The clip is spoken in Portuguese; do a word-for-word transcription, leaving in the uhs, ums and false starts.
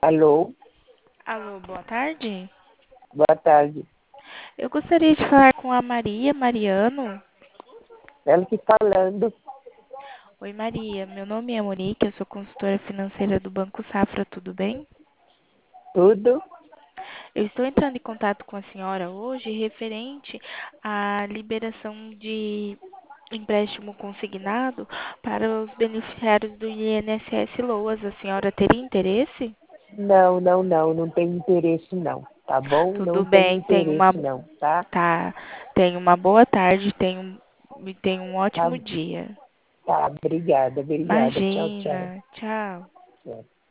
Alô, Alô, boa tarde. boa tarde. Eu gostaria de falar com a Maria Mariano. Ela que falando, Oi, Maria. Meu nome é Monique, eu sou consultora financeira do Banco Safra, tudo bem? tudo? Eu estou entrando em contato com a senhora hoje referente à liberação de empréstimo consignado para os beneficiários do I N S S Loas. A senhora teria interesse? Não, não, não, não tem interesse não, tá bom? Tudo Não tem bem, tenha uma, interesse não, tá? tá, tenha uma boa tarde, tenha um, e tenha um Tá, ótimo dia. tá, obrigada, obrigada. Tchau, tchau. Imagina. Tchau. Tchau.